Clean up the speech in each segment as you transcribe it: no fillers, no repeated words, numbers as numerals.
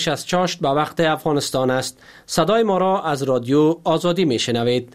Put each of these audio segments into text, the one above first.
68 به وقت افغانستان است. صدای ما را از رادیو آزادی می شنوید.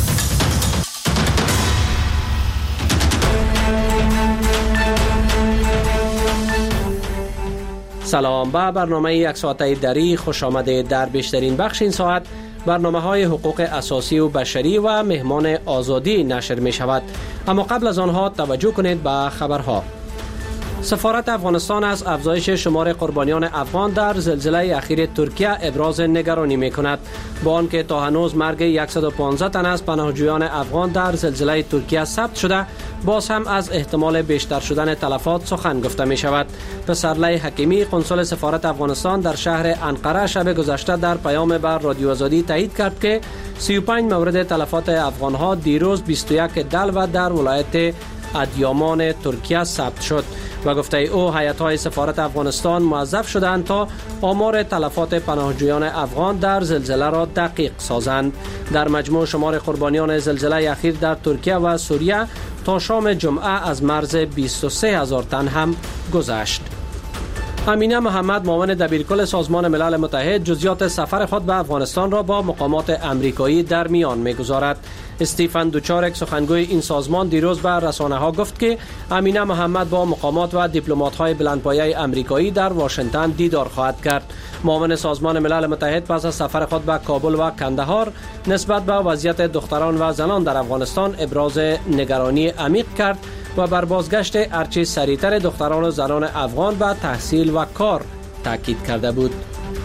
سلام، به برنامه یک ساعته دری خوش آمده. در بیشترین بخش این ساعت برنامه های حقوق اساسی و بشری و مهمان آزادی نشر می شود. اما قبل از آنها توجه کنید به خبرها. سفارت افغانستان از افزایش شمار قربانیان افغان در زلزله اخیر ترکیه ابراز نگرانی می کند. با آنکه تا هنوز مرگ 115 تن از پناهجویان افغان در زلزله ترکیه ثبت شده، باز هم از احتمال بیشتر شدن تلفات سخن گفته می شود. پسرلی حکیمی قنصل سفارت افغانستان در شهر انقره شب گذشته در پیام بر رادیو آزادی تایید کرد که 35 مورد تلفات افغان ها دیروز 21 دلو در ولایت ادیامان ترکیه ثبت شد و گفته او هیئت‌های سفارت افغانستان موظف شدند تا آمار تلفات پناهجویان افغان در زلزله را دقیق سازند. در مجموع شمار قربانیان زلزله اخیر در ترکیه و سوریه تا شام جمعه از مرز 23,000 تن هم گذشت. امینه محمد معاون دبیرکل سازمان ملل متحد جزئیات سفر خود به افغانستان را با مقامات امریکایی در میان می‌گذارد. استیفن دوچارک سخنگوی این سازمان دیروز به رسانه‌ها گفت که امینه محمد با مقامات و دیپلمات‌های بلندپایه امریکایی در واشنگتن دیدار خواهد کرد. معاون سازمان ملل متحد پس از سفر خود به کابل و کندهار نسبت به وضعیت دختران و زنان در افغانستان ابراز نگرانی عمیق کرد و بر بازگشت هرچه سریعتر دختران و زنان افغان به تحصیل و کار تاکید کرده بود.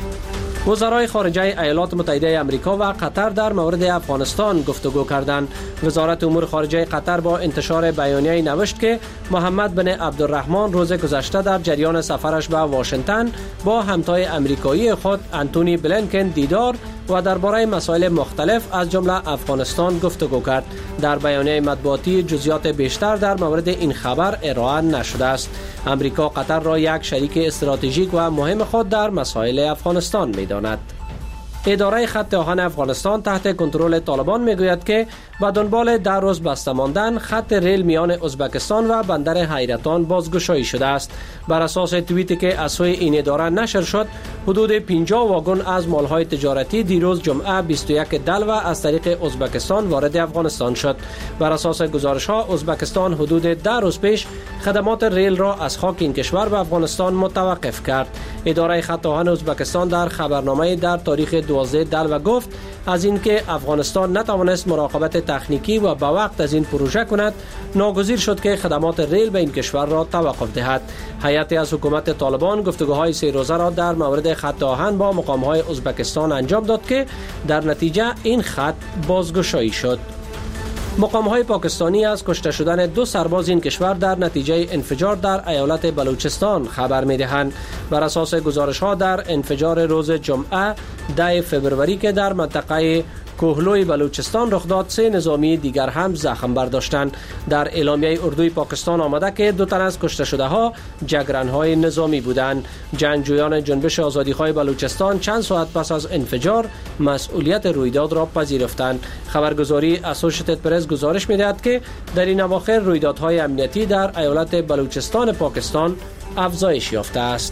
وزرای خارجه ایالات متحده آمریکا و قطر در مورد افغانستان گفتگو کردند. وزارت امور خارجه قطر با انتشار بیانیه‌ای نوشت که محمد بن عبدالرحمن روز گذشته در جریان سفرش به واشنگتن با همتای امریکایی خود انتونی بلینکن دیدار و درباره مسائل مختلف از جمله افغانستان گفتگو کرد. در بیانیه مطبوعاتی جزئیات بیشتر در مورد این خبر ارائه نشده است. امریکا قطر را یک شریک استراتژیک و مهم خود در مسائل افغانستان می‌داند. اداره خط آهن افغانستان تحت کنترل طالبان میگوید که به دنبال 10 روز بسته ماندن خط ریل میان ازبکستان و بندر حیرتان بازگشایی شده است. بر اساس توییتی که از سوی این اداره نشر شد، حدود 50 واگن از مالهای تجارتی دیروز جمعه 21 دلو از طریق ازبکستان وارد افغانستان شد. بر اساس گزارش‌ها ازبکستان حدود 10 روز پیش خدمات ریل را از خاک این کشور به افغانستان متوقف کرد. اداره خط آهن ازبکستان در خبرنامه در تاریخ 12 دلو گفت از اینکه افغانستان نتوانست مراقبت تکنیکی و به وقت از این پروژه کند، ناگزیر شد که خدمات ریل به این کشور را توقف دهد. هیئتی از حکومت طالبان گفتگوهای 3 روزه را در مورد خط آهن با مقام‌های ازبکستان انجام داد که در نتیجه این خط بازگشایی شد. مقام‌های پاکستانی از کشته شدن 2 سرباز این کشور در نتیجه انفجار در ایالت بلوچستان خبر می‌دهند. بر اساس گزارش‌ها در انفجار روز جمعه 10 فوریه که در منطقه کوهلوی بلوچستان رخ داد، 3 نظامی دیگر هم زخم برداشتند. در اعلامیه اردوی پاکستان آمده که 2 تن از کشته شده ها جگرن‌های نظامی بودند. جنگجویان جنبش آزادی‌خواه بلوچستان چند ساعت پس از انفجار مسئولیت رویداد را پذیرفتند. خبرگزاری اسوشیتد پرس گزارش می‌دهد که در این اواخر رویدادهای امنیتی در ایالت بلوچستان پاکستان افزایش یافته است.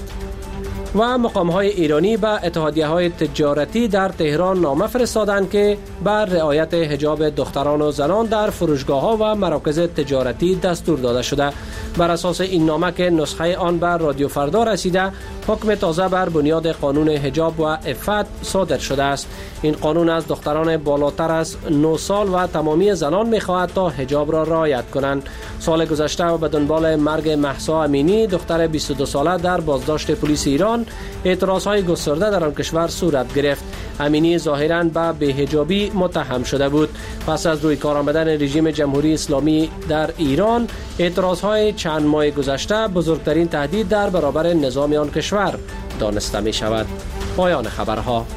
و مقام‌های ایرانی به اتحادیه‌های تجارتی در تهران نامه فرستادند که بر رعایت حجاب دختران و زنان در فروشگاه‌ها و مراکز تجارتی دستور داده شده. بر اساس این نامه که نسخه آن بر رادیو فردا رسیده، حکم تازه بر بنیاد قانون حجاب و عفت صادر شده است. این قانون از دختران بالاتر از 9 سال و تمامی زنان می‌خواهد تا حجاب را رعایت کنند. سال گذشته و به دنبال مرگ مهسا امینی دختر 22 ساله در بازداشت پلیس ایران، اعتراضهای گسترده در آن کشور صورت گرفت. امینی ظاهراً به بی‌حجابی متهم شده بود. پس از روی کار آمدن رژیم جمهوری اسلامی در ایران، اعتراضهای چند ماه گذشته بزرگترین تهدید در برابر نظام آن کشور دانسته می شود. پایان خبرها.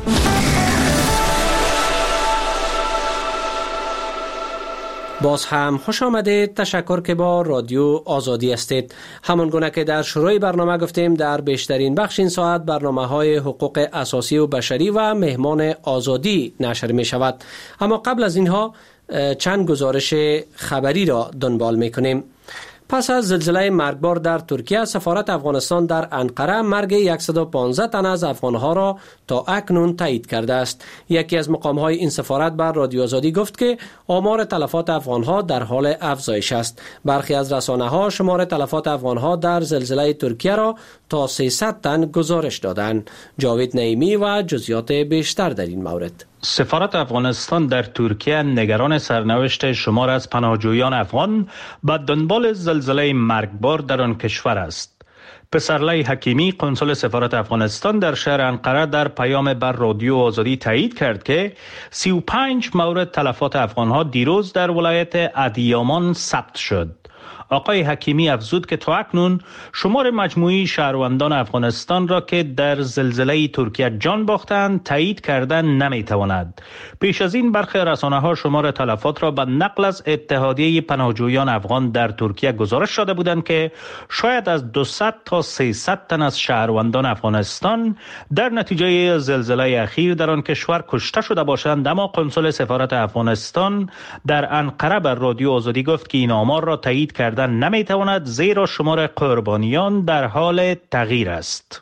باز هم خوش آمدید. تشکر که با رادیو آزادی هستید. همان گونه که در شروع برنامه گفتیم، در بیشترین بخش این ساعت برنامه‌های حقوق اساسی و بشری و مهمان آزادی نشر می شود. اما قبل از اینها چند گزارش خبری را دنبال می کنیم. پس از زلزله مرگبار در ترکیه، سفارت افغانستان در انقره مرگ 115 تن از افغانها را تا اکنون تایید کرده است. یکی از مقامهای این سفارت بر رادیو آزادی گفت که آمار تلفات افغانها در حال افزایش است. برخی از رسانه‌ها شمار تلفات افغانها در زلزله ترکیه را تا 300 تن گزارش دادند. جاوید نعیمی و جزئیات بیشتر در این مورد. سفارت افغانستان در ترکیه نگران سرنوشت شمار از پناهجویان افغان به دنبال زلزله مرگبار در آن کشور است. پسرلی حکیمی قنصل سفارت افغانستان در شهر انقره در پیام بر رادیو آزادی تایید کرد که 35 مورد تلفات افغانها دیروز در ولایت ادیامان ثبت شد. آقای حکیمی افزود که تا اکنون شمار مجموعی شهروندان افغانستان را که در زلزله ترکیه جان باختند تایید کردن نمیتواند. پیش از این برخی رسانه‌ها شمار تلفات را به نقل از اتحادیه پناهجویان افغان در ترکیه گزارش داده بودند که شاید از 200 تا 300 تن از شهروندان افغانستان در نتیجه زلزله اخیر در آن کشور کشته شده باشند، اما قنصل سفارت افغانستان در انقره بر رادیو آزادی گفت که این آمار را تایید کرد نمیتواند، زیرا شمار قربانیان در حال تغییر است.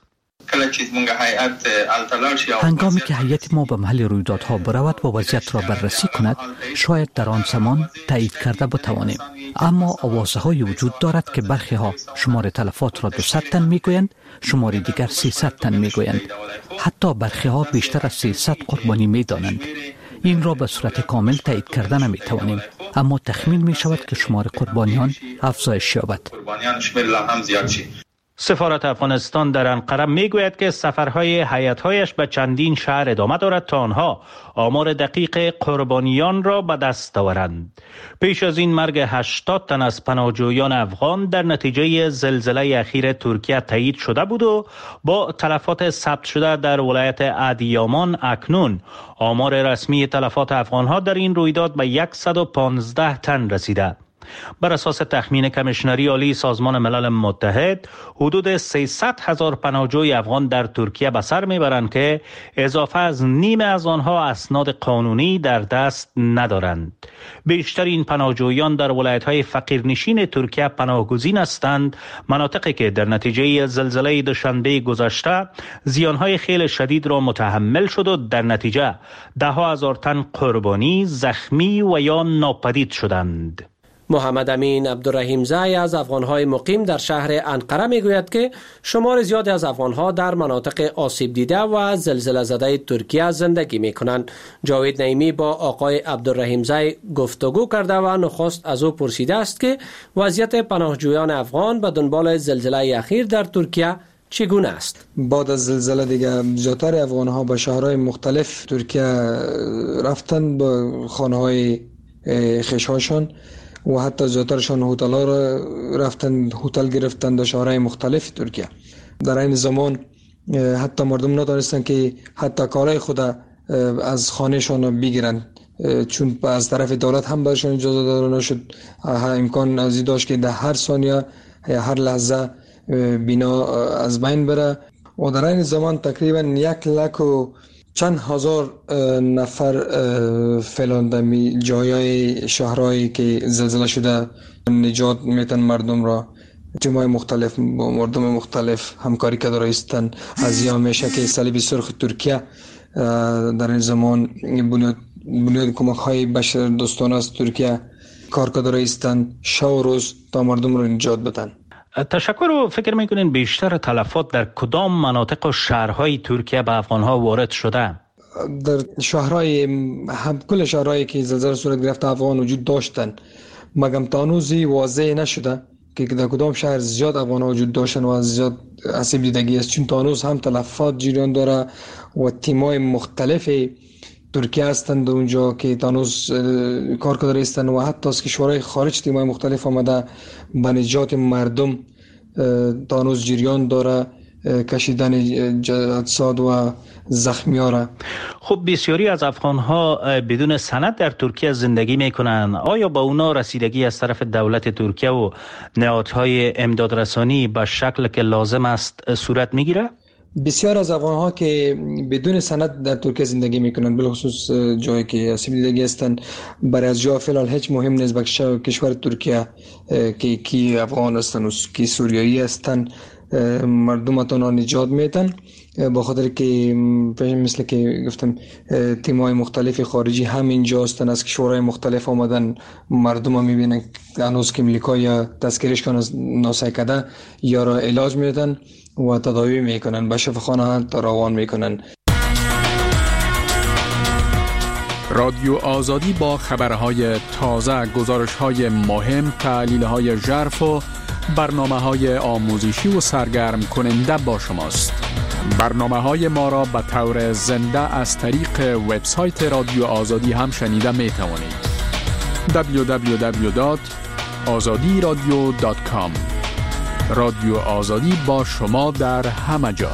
هنگامی که هیئت ما به محل رویدادها برود و وضعیت را بررسی کند، شاید در آن زمان تایید کرده بتوانیم. اما آوازهای وجود دارد که برخی ها شمار تلفات را 200 تن میگویند، شمار دیگر 300 تن میگویند. حتی برخی ها بیشتر از 300 قربانی میدانند. این را به صورت کامل تایید کرده نمیتوانیم، اما تخمین می شود که شمار قربانیان افزایش یابد. سفارت افغانستان در انقره می گوید که سفرهای هیئت‌هایش به چندین شهر ادامه دارد تا آنها آمار دقیق قربانیان را به دست آورند. پیش از این مرگ 80 تن از پناهجویان افغان در نتیجه زلزله اخیر ترکیه تایید شده بود و با تلفات ثبت شده در ولایت ادیامان اکنون آمار رسمی تلفات افغانها در این رویداد به 115 تن رسیده. بر اساس تخمین کمیشنری عالی سازمان ملل متحد، حدود 300,000 پناهجوی افغان در ترکیه به سر میبرند که اضافه از نیمه از آنها اسناد قانونی در دست ندارند. بیشتر این پناهجویان در ولایت‌های فقیرنشین ترکیه پناهگزین هستند، مناطقی که در نتیجه زلزله دوشنبه گذشته زیانهای خیلی شدید را متحمل شد و در نتیجه ده‌ها هزار تن قربانی، زخمی و یا ناپدید شدند. محمد امین عبدالرحیم زای از افغانهای مقیم در شهر انقره میگوید که شمار زیادی از افغانها در مناطق آسیب دیده و زلزله زده ترکیه زندگی میکنند. جاوید نعیمی با آقای عبدالرحیم زای گفتگو کرده و نخست از او پرسیده است که وضعیت پناهجویان افغان به دنبال زلزله اخیر در ترکیه چگونه است؟ بعد از زلزله دیگه زیاتر افغانها به شهرهای مختلف ترکیه رفتن، به خانه‌های خویش‌هاشان و حتی زیاترشان هتل‌ها را رفتن، هتل گرفتن در شهرهای مختلف ترکیه. در این زمان حتی مردم ندانستند که حتی کالای خود از خانهشان بگیرن، چون از طرف دولت هم برشان اجازه داده نشد. امکان ازی داشت که در هر ثانیه یا هر لحظه بنا از بین بره و در این زمان تقریبا 100,000 چند هزار نفر فعلا در جایای شهرهایی که زلزله شده نجات میتن مردم را. تیم‌های مختلف با مردم مختلف همکاری کرده رایستن. از یا میشه که صلیب سرخ ترکیه در این زمان بنیاد کمک‌های بشر دوستانه از ترکیه کار کرده رایستن شب و روز تا مردم را نجات بدن. تشکر. و فکر میکنین بیشتر تلفات در کدام مناطق و شهرهای ترکیه به افغانها وارد شده؟ در شهرهای کل شهرهایی که زلزله صورت گرفته افغان وجود داشتن، مگم تا هنوزی واضح نشده که در کدام شهر زیاد افغان‌ها وجود داشتن و زیاد آسیب دیدگی است، چون تا هنوز هم تلفات جریان داره و تیم‌های مختلف ترکیه هستند اونجا که تا هنوز کار کرده هستند و حتی از کشورهای خارج تیم‌های مختلف آمده به نجات مردم تا هنوز جریان داره، کشیدن اجساد و زخمی‌ها را. خب بسیاری از افغان‌ها بدون سند در ترکیه زندگی می‌کنند. آیا با اونا رسیدگی از طرف دولت ترکیه و نهادهای امدادرسانی به شکل که لازم است صورت می‌گیره؟ بسیار از افغان‌ها که بدون سند در ترکیه زندگی میکنند، بالخصوص جایی که اسیب دیدگی هستند، برای از جا فعلا هیچ مهم نیست به کشور ترکیه که کی افغان هستند و کی سوریایی هستند، مردمتون را نجات میدن، با خاطر که مثل که گفتم تیم‌های مختلف خارجی هم اینجا هستند، از کشورهای مختلف آمدن، مردم ها میبینن هنوز که امریکا یا تذکرش کنن ناسکده یا را علاج میدن و تداوی میکنن، به شفاخانه تا روان میکنن. رادیو آزادی با خبرهای تازه، گزارش‌های مهم، تحلیل‌های ژرف و برنامه‌های آموزشی و سرگرم کننده با شماست. برنامه‌های ما را به طور زنده از طریق وبسایت رادیو آزادی هم شنیده می‌توانید. www.azadiradio.com. رادیو آزادی با شما در همه جا.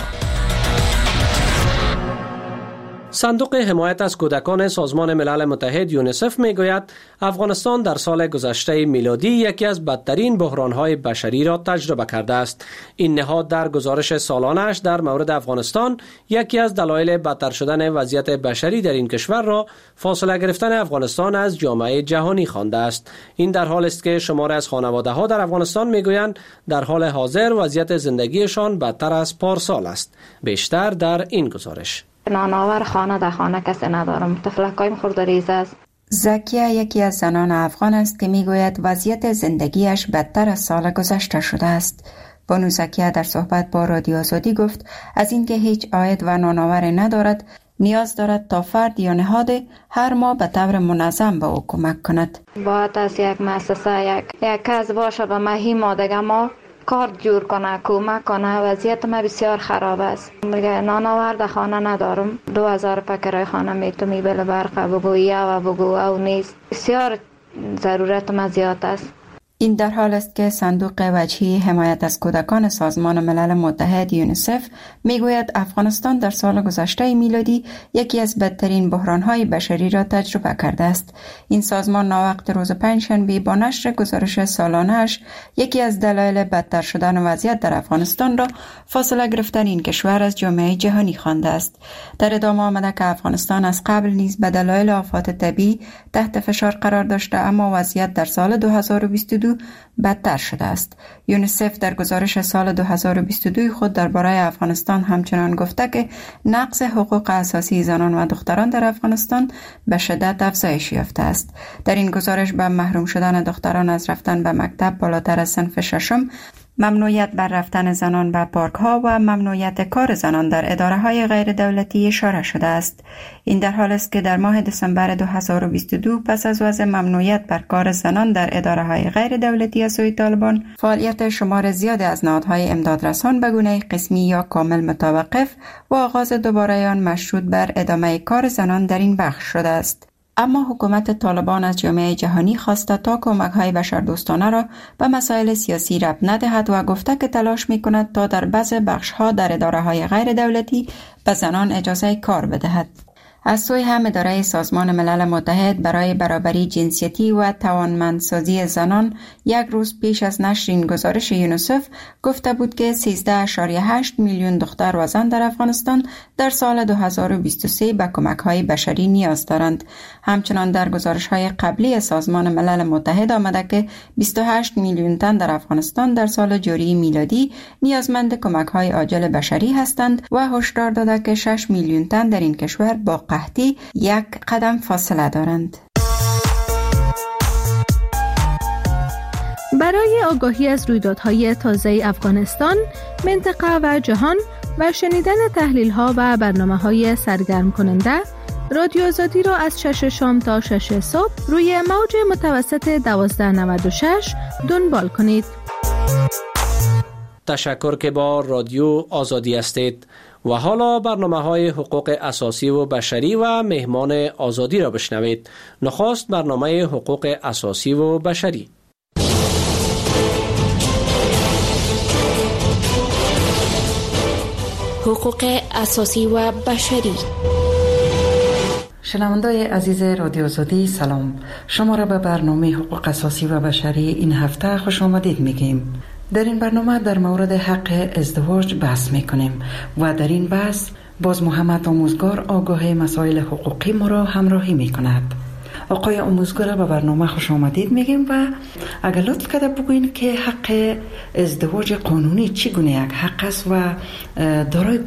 صندوق حمایت از کودکان سازمان ملل متحد یونیسف میگوید افغانستان در سال گذشته میلادی یکی از بدترین بحران‌های بشری را تجربه کرده است. این نهاد در گزارش سالانه‌اش در مورد افغانستان یکی از دلایل بدتر شدن وضعیت بشری در این کشور را فاصله گرفتن افغانستان از جامعه جهانی خوانده است. این در حالی است که شماری از خانواده‌ها در افغانستان میگویند در حال حاضر وضعیت زندگیشان بدتر از پارسال است. بیشتر در این گزارش. نانآور خانه در خانه کسی ندارم، طفلکایم خردریزه است. زکیه یکی از زنان افغان است که میگوید وضعیت زندگیش بدتر از سال گذشته شده است. بانو زکیه در صحبت با رادیو آزادی گفت از اینکه هیچ عاید و نانآور ندارد، نیاز دارد تا فرد یا نهاد هر ماه به طور منظم به او کمک کند. باید از یک مؤسسه یک کس باشه به ماهی مادگه ما کارت جور کنه، کمک کنه. وضعیت ما بسیار خراب است. میگه نانآور در خانه ندارم، 2000 پکرای خانه میتونی بل برق بگو یا و بگو او نیست. بسیار ضرورت ما زیاد است. این در حال است که صندوق وجهی حمایت از کودکان سازمان ملل متحد یونیسف میگوید افغانستان در سال گذشته میلادی یکی از بدترین بحران‌های بشری را تجربه کرده است. این سازمان ناوقت روز پنجشنبه با نشر گزارش سالانه‌اش یکی از دلایل بدتر شدن وضعیت در افغانستان را فاصله گرفتن این کشور از جامعه جهانی خوانده است. در ادامه آمده که افغانستان از قبل نیز به دلایل آفات طبیعی تحت فشار قرار داشته، اما وضعیت در سال 2022 بدتر شده است. یونیسف در گزارش سال 2022 خود درباره افغانستان همچنان گفته که نقض حقوق اساسی زنان و دختران در افغانستان به شدت افزایش یافته است. در این گزارش به محروم شدن دختران از رفتن به مکتب بالاتر از صنف ششم، ممنوعیت بر رفتن زنان به پارک ها و ممنوعیت کار زنان در اداره های غیر دولتی اشاره شده است. این در حال است که در ماه دسامبر 2022 پس از وضع ممنوعیت بر کار زنان در اداره های غیر دولتی از سوی طالبان، فعالیت شمار زیادی از نهادهای امدادرسان به گونه قسمی یا کامل متوقف و آغاز دوباره آن مشروط بر ادامه کار زنان در این بخش شده است. اما حکومت طالبان از جامعه جهانی خواسته تا کمک‌های بشردوستانه را به مسائل سیاسی ربط ندهد و گفته که تلاش می‌کند تا در بعض بخش‌ها در اداره‌های غیر دولتی به زنان اجازه کار بدهد. از سوی هم اداره سازمان ملل متحد برای برابری جنسیتی و توانمندسازی زنان یک روز پیش از نشر این گزارش یونیسف گفته بود که 13.8 میلیون دختر و زن در افغانستان در سال 2023 به کمک‌های بشری نیاز دارند. همچنان در گزارش‌های قبلی سازمان ملل متحد آمده که 28 میلیون تن در افغانستان در سال جاری میلادی نیازمند کمک‌های عاجل بشری هستند و هشدار داده که 6 میلیون تن در این کشور با قحطی یک قدم فاصله دارند. برای آگاهی از رویدادهای تازه افغانستان، منطقه و جهان و شنیدن تحلیل‌ها و برنامه‌های سرگرم کننده، رادیو آزادی را از 6 شام تا 6 صبح روی موج متوسط 1296 دنبال کنید. تشکر که با رادیو آزادی هستید. و حالا برنامه‌های حقوق اساسی و بشری و مهمان آزادی را بشنوید. نخست برنامه حقوق اساسی و بشری. حقوق اساسی و بشری. شنوندای عزیز رادیو آزادی سلام، شما را به برنامه حقوق اساسی و بشری این هفته خوش آمدید میگیم. در این برنامه در مورد حق ازدواج بحث میکنیم و در این بحث باز محمد آموزگار آگاه مسائل حقوقی ما را همراهی میکند. آقای آموزگار به برنامه خوش آمدید میگیم و اگر لطف کرده بگوین که حق ازدواج قانونی چگونه یک حق است و دارای